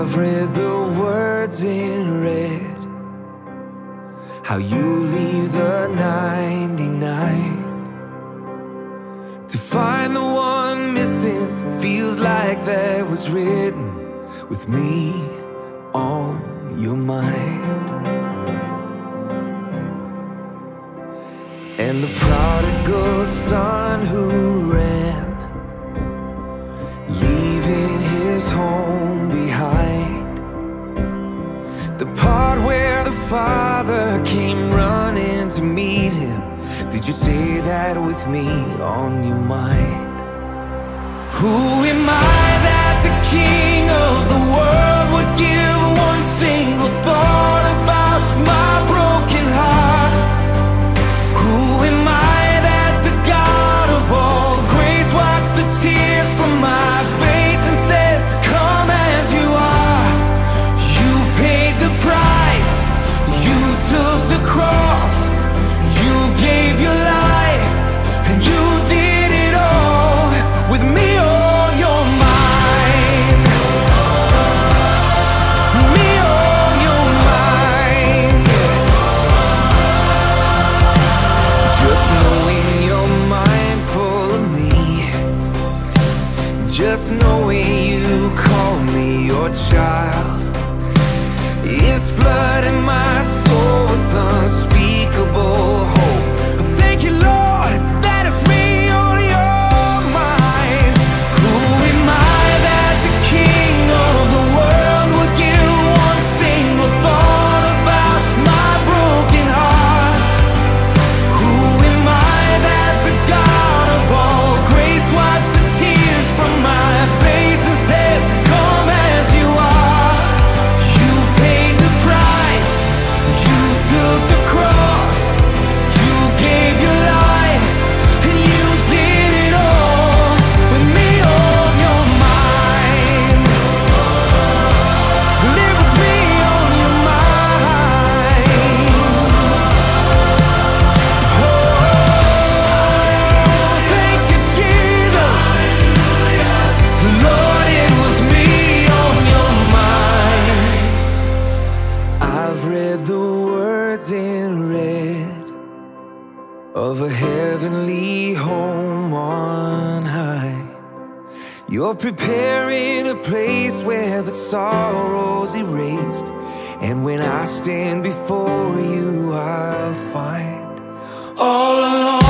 I've read the words in red, how you leave the 99 to find the one missing. Feels like that was written with me on your mind. And the prodigal son who ran, leaving his home behind, the part where the father came running to meet him. Did you say that with me on your mind? Who am I that the king of the world would give one single thought about my broken heart? Who am I that the God of all grace wipes the tears from my face and says, come as you are? You paid the price, you took the cross, you gave your life, and you did it all with me on your mind. Me on your mind. Just knowing you're mindful of me, just knowing you call me your child, it's flooding my soul with unspeakable hope. Thank you, Lord, that it's me on your mind. Who am I that the king of the world would give one single thought about my broken heart? Who am I that the God of all grace wipes the tears from my face and says, come as you are? You paid the price, you took the cross, you gave your life, and you did it all with me on your mind. And it was me on your mind. Oh, thank you, Jesus. Lord, it was me on your mind. I've read the words in red of a heavenly home on high. You're preparing a place where the sorrow's erased, and when I stand before you, I'll find all alone